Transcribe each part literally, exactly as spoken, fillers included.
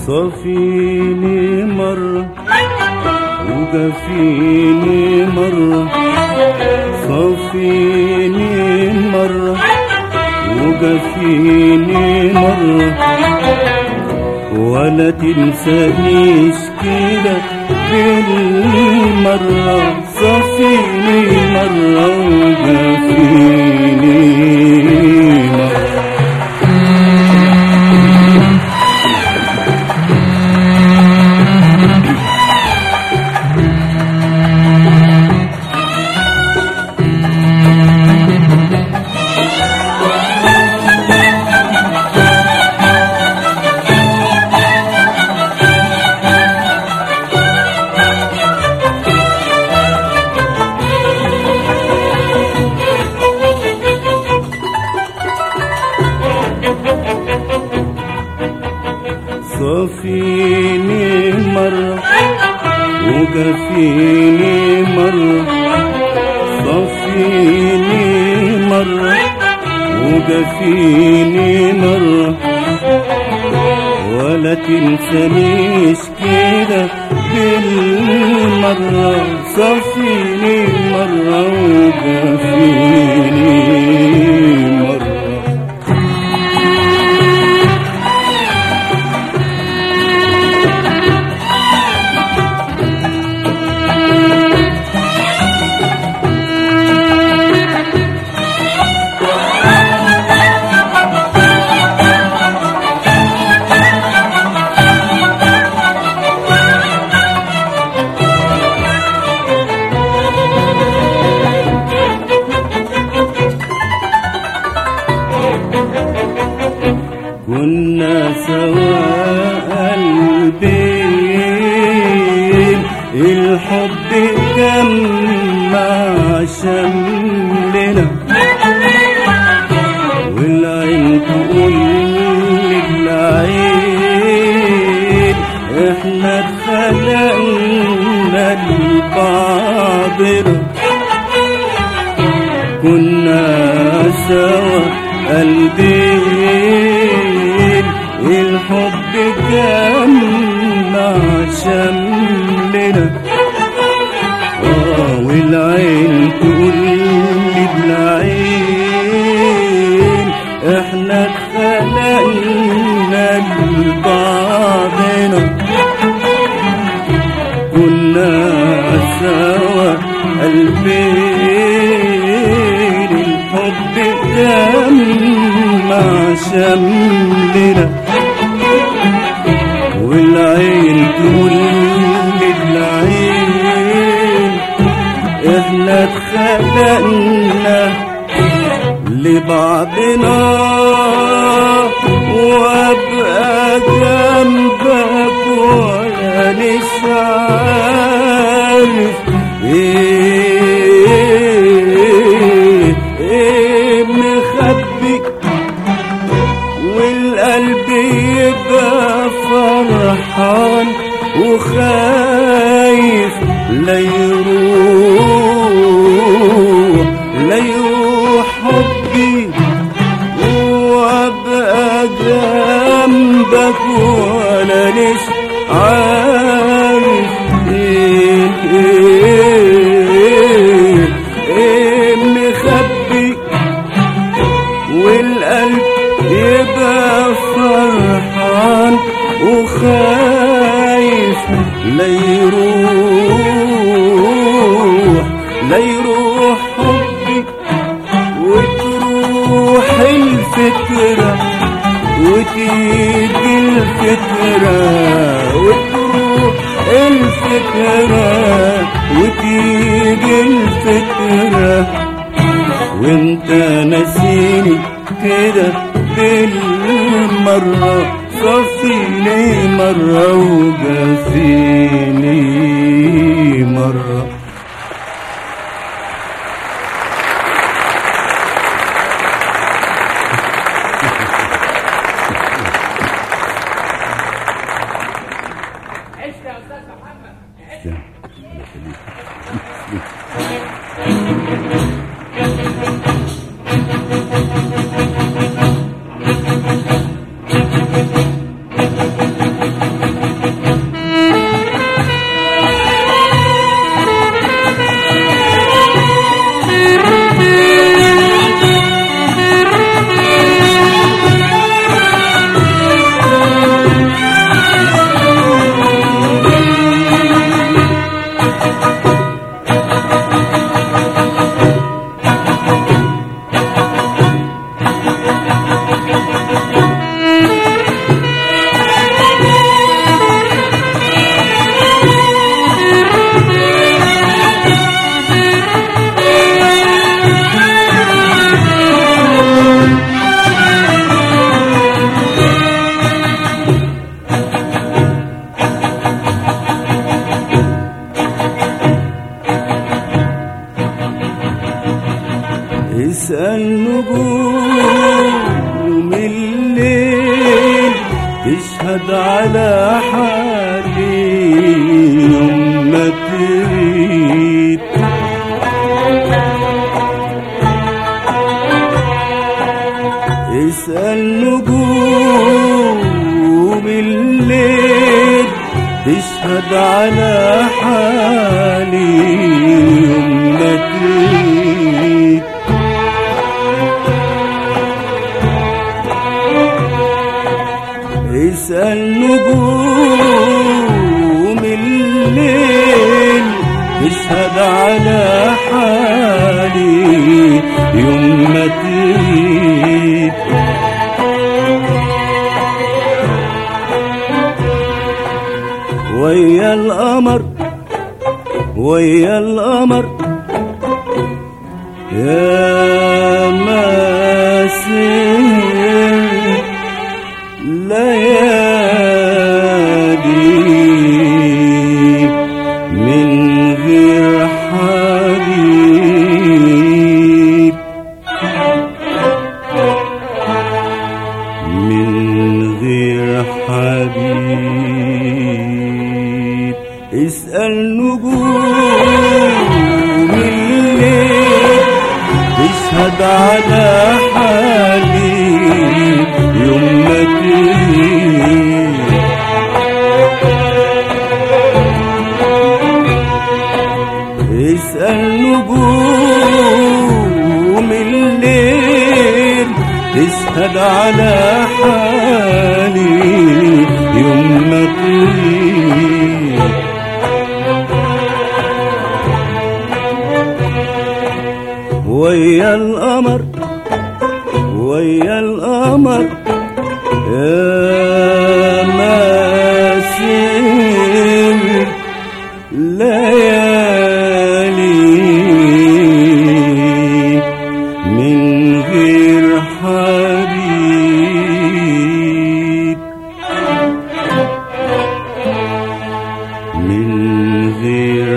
صافيني مرة وجافيني مرة، صافيني مرة وجافيني مرة، ولا تنسانيش كده بالمرة. صافيني مرة وجافيني مرة. صافيني مرة وجافيني مرة، صافيني مرة وجافيني مرة، ولا تنسانيش كده بالمرة. صافيني مرة وجافيني مرة. كنا سوا قلبين، الحب جمع شملنا، والعين تقول للعين احنا اتخلقنا لبعضنا. كنا سوا قلبين، الحب جمع شملنا، آه والعين تقول للعين احنا اتخلقنا لبعضنا. كنا سوا قلبين، الحب جمع شملنا، والعين تقول للعين احنا اتخلقنا لبعضنا. وابقى جنبك ولا مش عارف ايه ايه مخبي، والقلب يبقى فرحان وخايف لا يروح لا يروح حبي. وابقى جنبك ولا ليش عارف ايه ايه ايه مخبي، والقلب يبقى فرحان وخايف لا يروح لا يروح حبي. وتروح الفكرة وتيجي الفكرة، وتروح الفكرة وتيجي الفكرة، وانت ناسيني كده بالمرة. صافيني مرة وجافيني مرة. عشت يا أستاذ محمد، عشت. تشهد على حالي يوم ما تريد. اسأل نجوم الليل تشهد على حالي يوم ما تريد. اسأل نجوم الليل تشهد على حالي يوم ما تريد. ويا القمر ويا القمر يا ماسر ليالي من غير حبيب، من غير حبيب. اسأل نجوم الليل تشهد على حالي يوم ما تريد. اسأل نجوم الليل تشهد على حالي يوم ما تريد. ويا القمر ويا القمر يا ماسر ليالي من غير حبيب، من غير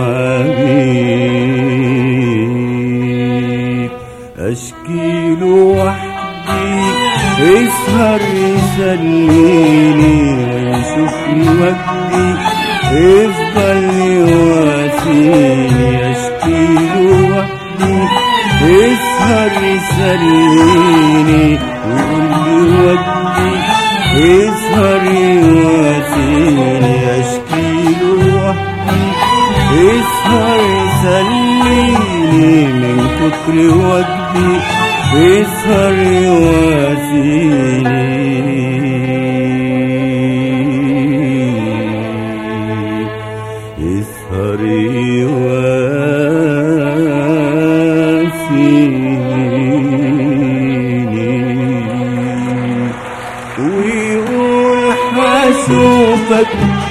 حبيب. أشكي له وحدي يسهر يسليني ويشوفني وجدي يفضل يواسيني. أشكي له وحدي يسهر يسليني ويقول لي وجدي يسهر يواسيني. أشكي له وحدي يسهر يسليني من كتر وجدي يسهر يواسيني. يسهر يواسيني ويقول حشوفك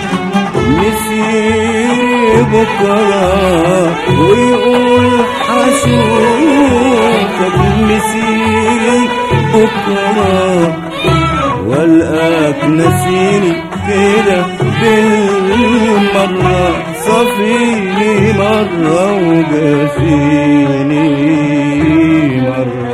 مسير بكرة، ويقول حشوفك مسير بكرة، والقاك نسيني كده بالمرة. صفيني مرة وجافيني مرة.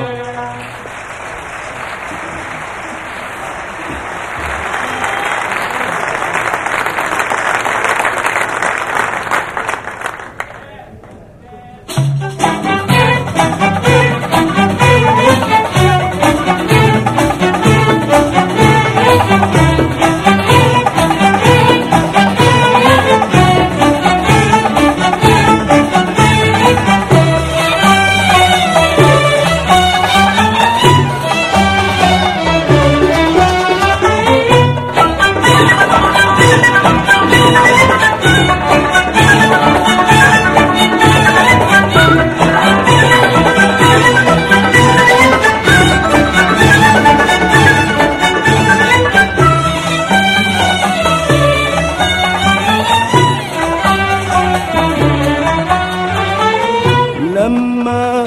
لما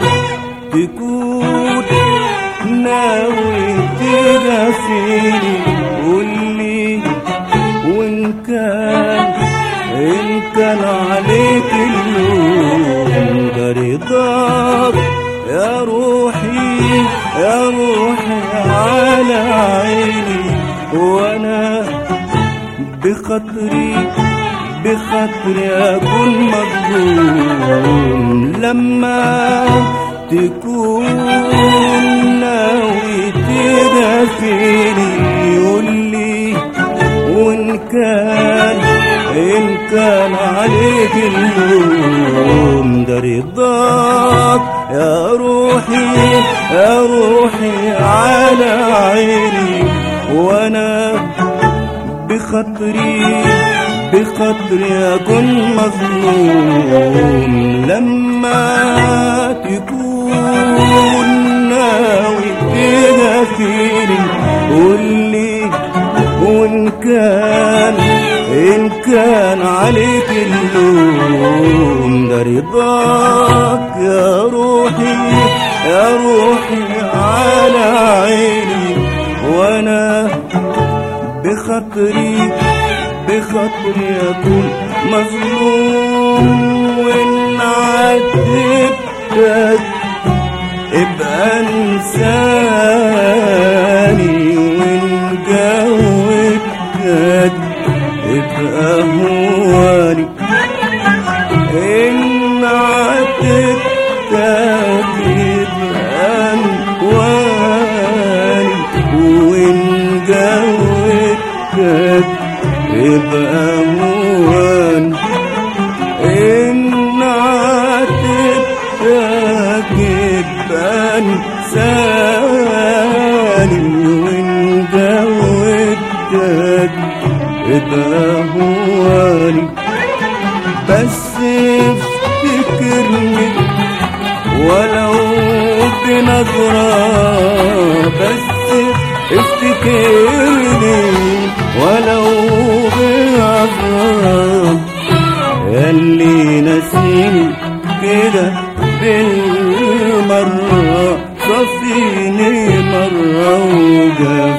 تكون ناوي تغفيني قولي، وإن كان إن كان عليك اللوم ده رضاك يا روحي يا روحي على عيني. بخاطري بخاطري أكون مظلوم لما تكون ناوي تدافيني. قولي وإن كان إن كان عليك اللوم ده رضاك يا روحي يا روحي على عيني. وأنا بخاطري بخاطري أكون مظلوم لما تكون ناوي تدافيني. قولي وإن كان إن كان عليك اللوم ده رضاك يا روحي يا روحي على عيني. وأنا بخاطري بخاطري أكون مظلوم وإن عاتبتك ابقى انساني وإن جاوبتك ابقى هواني. إن عاتبتك ابقى هواني وإن جاوبتك ابقى هواني. إن عاتبتك ابقى انساني وإن جاوبتك ابقى هواني. بس افتكرني ولو بنظرة بس افتكرني ولو بنظرة ياللي نسيني كده بالمرة صفيني مرة وجا